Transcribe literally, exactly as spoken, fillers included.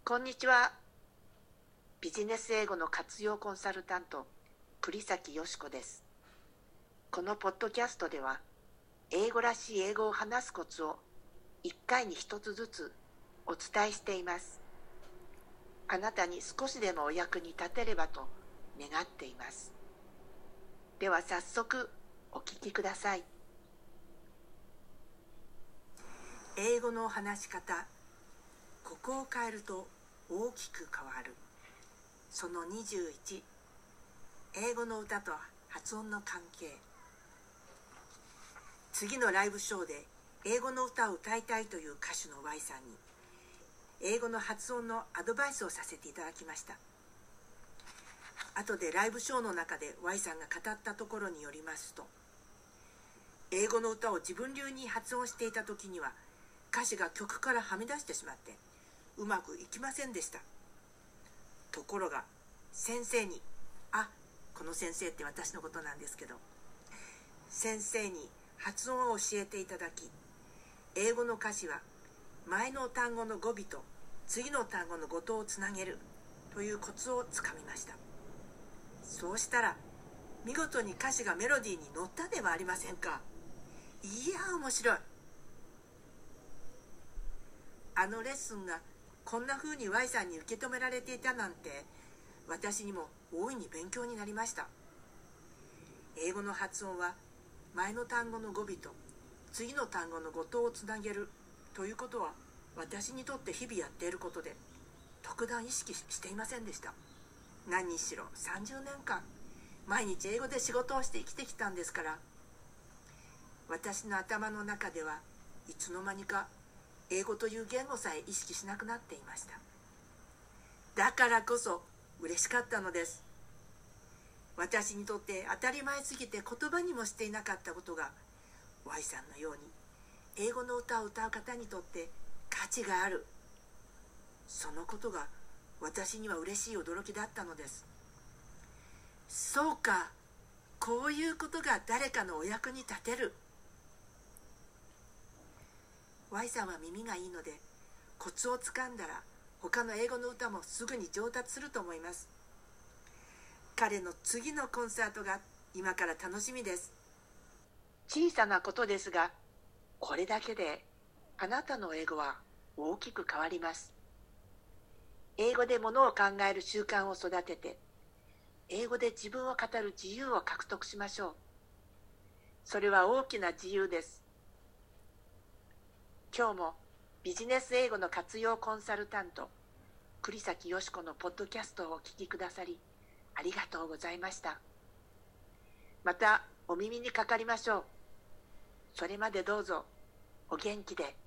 こんにちは。ビジネス英語の活用コンサルタント、栗崎よしこです。このポッドキャストでは、英語らしい英語を話すコツをいっかいにひとつずつお伝えしています。あなたに少しでもお役に立てればと願っています。では早速お聞きください。英語の話し方、ここを変えると大きく変わる。そのにじゅういち、英語の歌と発音の関係。次のライブショーで英語の歌を歌いたいという歌手の Y さんに英語の発音のアドバイスをさせていただきました。後でライブショーの中で Y さんが語ったところによりますと、英語の歌を自分流に発音していた時には歌詞が曲からはみ出してしまってうまくいきませんでした。ところが先生に、あ、この先生って私のことなんですけど、先生に発音を教えていただき、英語の歌詞は前の単語の語尾と次の単語の語頭をつなげるというコツをつかみました。そうしたら見事に歌詞がメロディーに乗ったではありませんか。いや、面白い。あのレッスンがこんな風に Y さんに受け止められていたなんて、私にも大いに勉強になりました。英語の発音は前の単語の語尾と次の単語の語頭をつなげるということは、私にとって日々やっていることで特段意識していませんでした。何にしろさんじゅうねんかん毎日英語で仕事をして生きてきたんですから、私の頭の中ではいつの間にか英語という言語さえ意識しなくなっていました。だからこそ嬉しかったのです。私にとって当たり前すぎて言葉にもしていなかったことが Y さんのように英語の歌を歌う方にとって価値がある。そのことが私には嬉しい驚きだったのです。そうか、こういうことが誰かのお役に立てる。Y さんは耳がいいので、コツをつかんだら他の英語の歌もすぐに上達すると思います。彼の次のコンサートが今から楽しみです。小さなことですが、これだけであなたの英語は大きく変わります。英語でものを考える習慣を育てて、英語で自分を語る自由を獲得しましょう。それは大きな自由です。今日もビジネス英語の活用コンサルタント、栗崎よしこのポッドキャストをお聞きくださり、ありがとうございました。またお耳にかかりましょう。それまでどうぞお元気で。